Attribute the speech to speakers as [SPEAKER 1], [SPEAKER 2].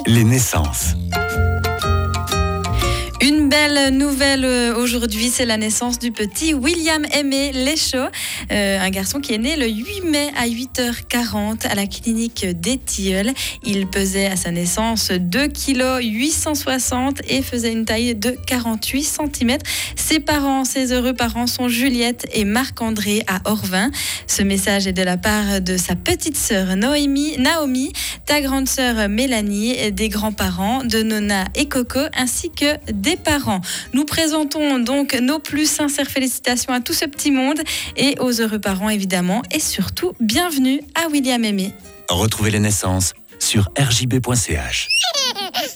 [SPEAKER 1] Les naissances.
[SPEAKER 2] Une belle nouvelle aujourd'hui, c'est la naissance du petit William Aimé Lechaud, un garçon qui est né le 8 mai à 8h40 à la clinique des Tilleuls. Il pesait à sa naissance 2 kg 860 et faisait une taille de 48 cm. Ses heureux parents sont Juliette et Marc-André à Orvin. Ce message est de la part de sa petite sœur Naomi, ta grande sœur Mélanie, des grands-parents de Nona et Coco ainsi que des parents. Nous présentons donc nos plus sincères félicitations à tout ce petit monde et aux heureux parents évidemment, et surtout bienvenue à William Aimé.
[SPEAKER 1] Retrouvez les naissances sur rjb.ch.